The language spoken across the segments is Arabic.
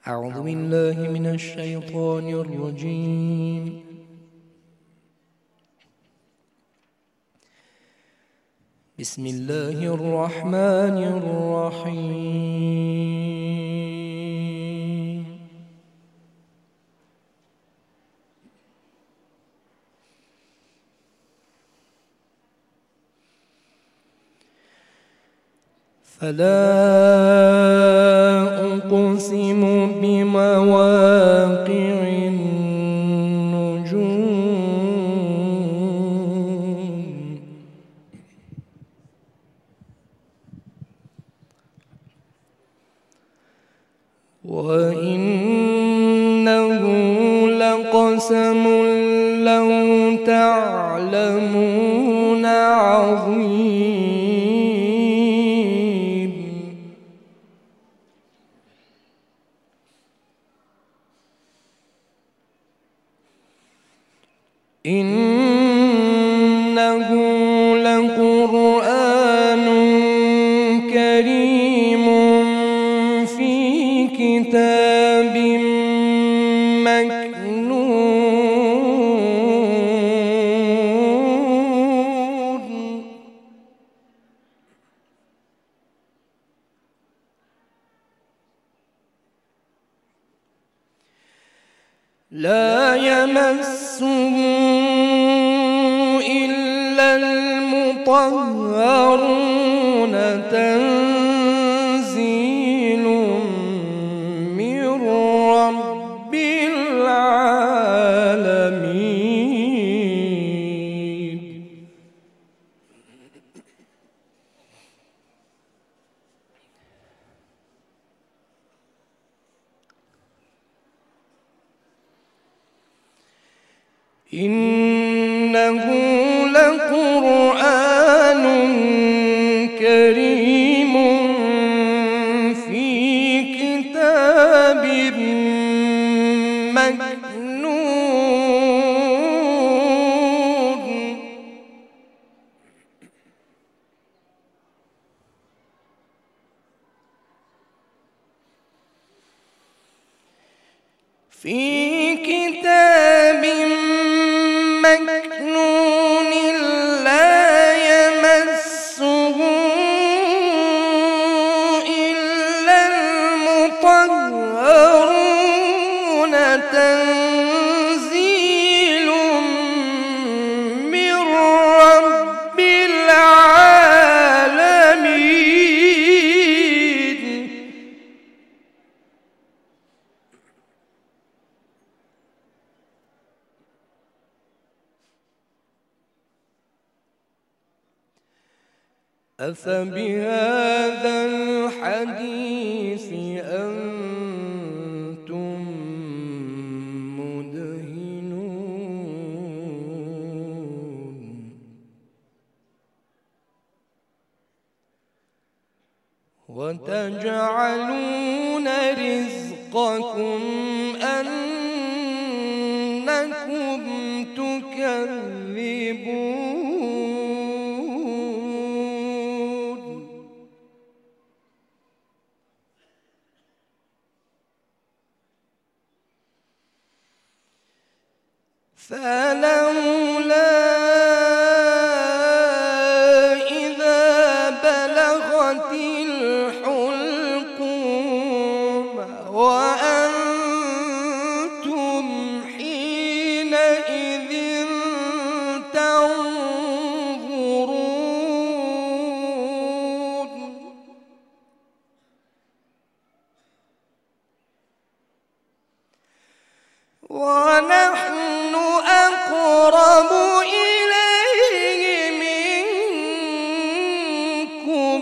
أعوذ بالله من الشيطان الرجيم. بسم الله الرحمن الرحيم. فلا أقسم بمواقع النجوم وإنه لقسم لو تعلمون عظيم. إنه لقرآن كريم في كتاب مكنون لا يمسه إلا المطهرون تنزيل من رب العالمين. إنه لقرآن كريم في كتاب مكنون مكنون لا يمسه إلا المطهرون تنزيل من رب العالمين. أفبهذا الحديث أنتم مدهنون وتجعلون رزقكم أنكم تكذبون. فلولا إذا بلغت الحلقوم وأنتم حينئذ تنظرون. ونحن أقرب إليه منكم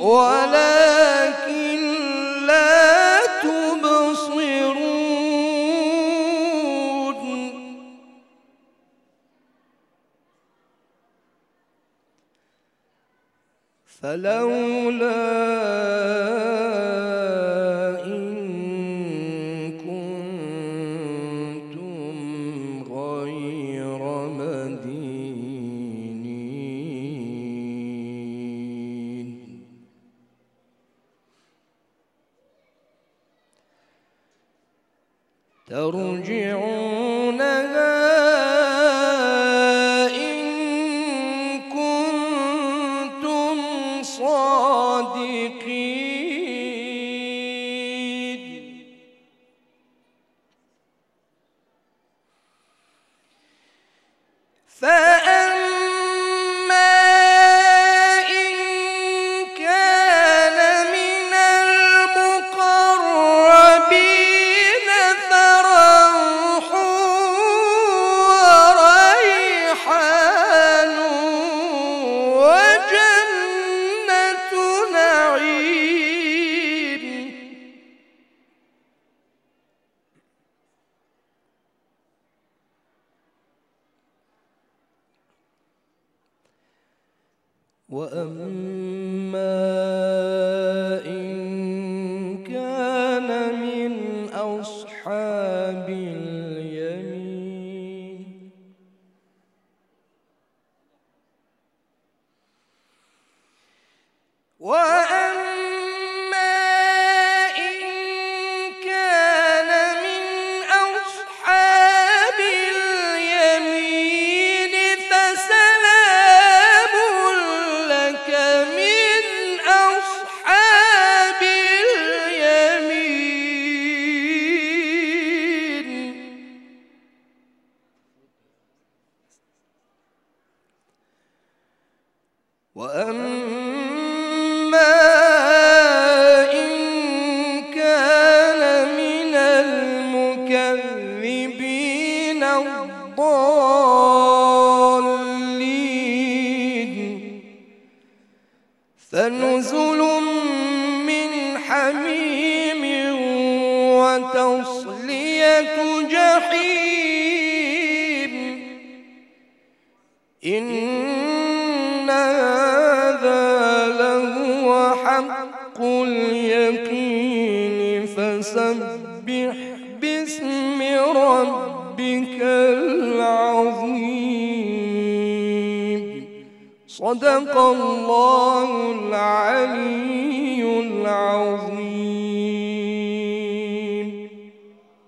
ولكن لا تبصرون. فلولا ترجعونها إن كنتم صادقين. فأما إن كان من المقربين فروح وريحان وجنة نعيم. وأما إن كان من أصحاب اليمين وأما إن كان من أصحاب اليمين فسلام لك من أصحاب اليمين. وأما إن كان من المكذبين الضالين فنزل من حميم وتصلية جحيم. إن هذا لهو حق اليقين فسبح باسم ربك العظيم. صدق الله العلي العظيم.